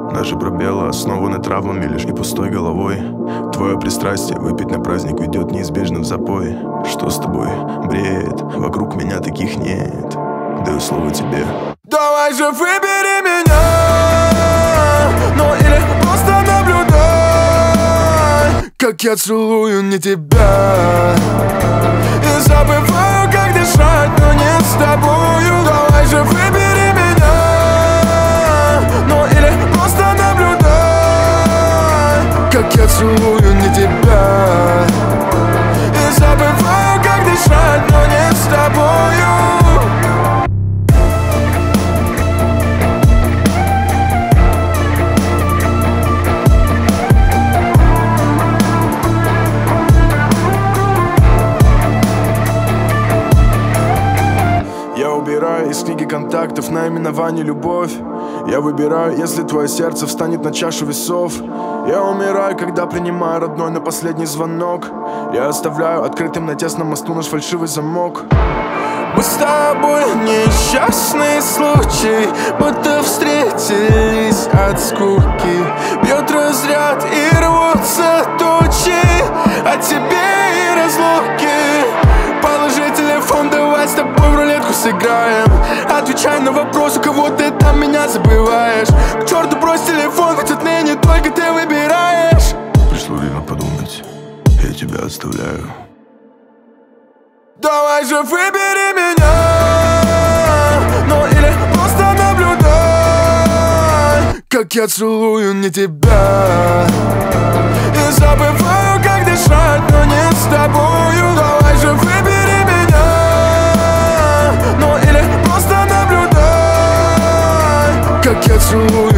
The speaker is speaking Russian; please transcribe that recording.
Даже пробелы основаны травмами лишь и пустой головой. Твое пристрастие выпить на праздник ведет неизбежно в запой. Что с тобой? Бреет, вокруг меня таких нет. Даю слово тебе. Давай же выбери меня, ну или просто наблюдай, как я целую не тебя и забываю, как дышать, но не с тобою. Давай же выбери меня, ну или просто наблюдай, как я целую не тебя и забываю, как дышать, но не с тобою. Я убираю из книги контактов наименование любовь. Я выбираю, если твое сердце встанет на чашу весов. Я умираю, когда принимаю родной на последний звонок. Я оставляю открытым на тесном мосту наш фальшивый замок. Мы с тобой несчастный случай, будто встретились от скуки. Бьет разряд и рвутся тучи, о тебе и разлуки. Положи телефон, давай с тобой в рулетку сыграем. Отвечай на вопрос, у кого ты там меня забываешь. К черту брось телефон, ведь отныне только ты выбираешь. Пришло время подумать, я тебя оставляю. Давай же выбери меня, ну или просто наблюдай, как я целую не тебя и забываю, как дышать, но не с тобою. Давай же выбери меня, ну или просто наблюдай, как я целую